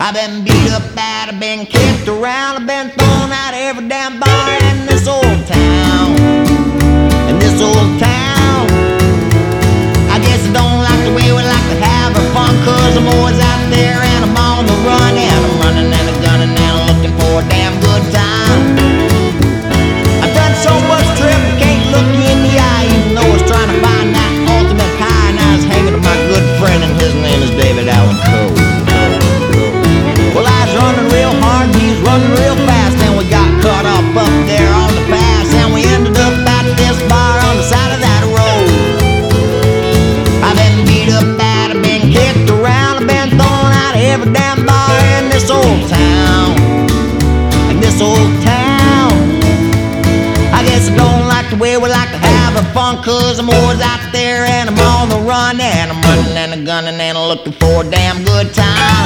I've been beat up bad, I've been kicked around, I've been thrown out of every damn bar in this old town. In this old town, I guess I don't like the way we like to have our fun, 'cause I'm always out there and I'm on the run, and I'm running and I'm gunning and I'm looking for a damn good time. I've done so much trip, I can't look you in the eye, even though I was trying to find that ultimate high, and I was hanging with my good friend, and his name is David Allen Coe. Well, I was running real hard, he was running real fast, and we got caught up there on the pass, and we ended up at this bar on the side of that road. I've been beat up bad, I've been kicked around, I've been thrown out of every damn bar in this old town. In this old town, I guess I don't like the way we like to have our fun, 'cause I'm always out there and I'm on the run, and I'm running and I'm gunning and I'm looking for a damn good time.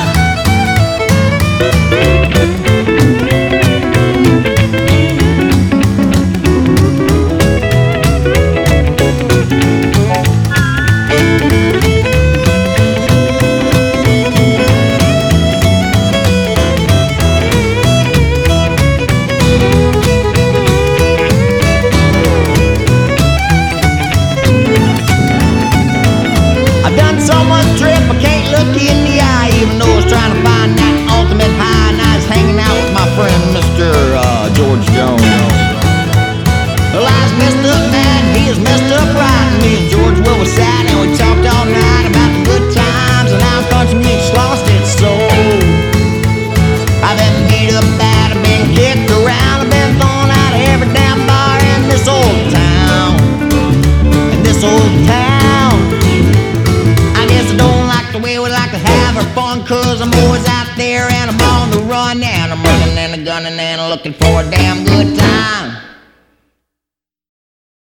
I've done so much trip, I can't look you in the eye, even though I was trying to find that ultimate high, and I was hanging out with my friend Mr. George Jones. Well, I was messed up bad, he was messed up right, and me and George, well, we sat and we talked all night about the good times, and how country music's lost its soul. I've been beat up bad, I've been kicked around, I've been thrown out of every damn bar in this old town. In this old town, I guess I don't like the way we like to have our fun, 'cause I'm always out there and I'm on the run, and I'm running and I'm gunning and I'm looking for a damn good time.